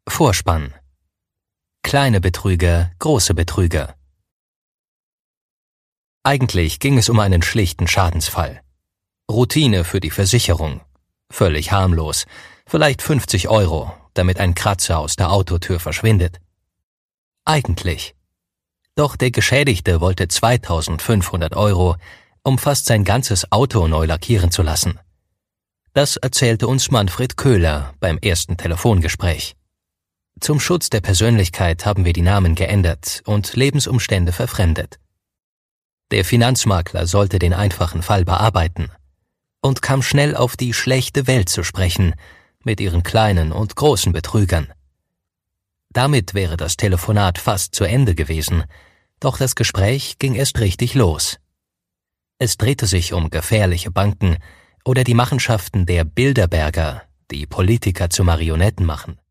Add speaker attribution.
Speaker 1: Vorspann. Kleine Betrüger, große Betrüger. Eigentlich ging es um einen schlichten Schadensfall. Routine für die Versicherung. Völlig harmlos. Vielleicht 50 €, damit ein Kratzer aus der Autotür verschwindet. Eigentlich. Doch der Geschädigte wollte 2.500 €, um fast sein ganzes Auto neu lackieren zu lassen. Das erzählte uns Manfred Köhler beim ersten Telefongespräch. Zum Schutz der Persönlichkeit haben wir die Namen geändert und Lebensumstände verfremdet. Der Finanzmakler sollte den einfachen Fall bearbeiten und kam schnell auf die schlechte Welt zu sprechen, mit ihren kleinen und großen Betrügern. Damit wäre das Telefonat fast zu Ende gewesen, doch das Gespräch ging erst richtig los. Es drehte sich um gefährliche Banken oder die Machenschaften der Bilderberger, die Politiker zu Marionetten machen.